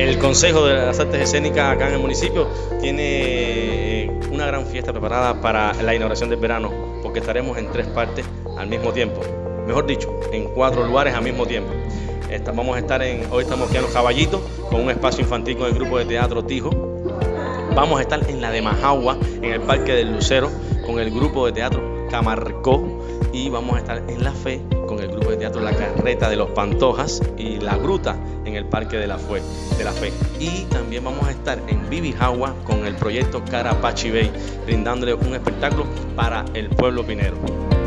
El Consejo de las Artes Escénicas acá en el municipio tiene una gran fiesta preparada para la inauguración del verano, porque estaremos en 3 partes al mismo tiempo, mejor dicho, en 4 lugares al mismo tiempo. Hoy estamos aquí en Los Caballitos con un espacio infantil con el grupo de teatro Tijo. Vamos a estar en la de Majagua, en el Parque del Lucero, con el grupo de teatro Camarcó, y vamos a estar en La Fe con el grupo de teatro La Carreta de los Pantojas y La Gruta en el Parque de la Fe. Y también vamos a estar en Bibijagua con el proyecto Carapachi Bay, brindándole un espectáculo para el pueblo pinero.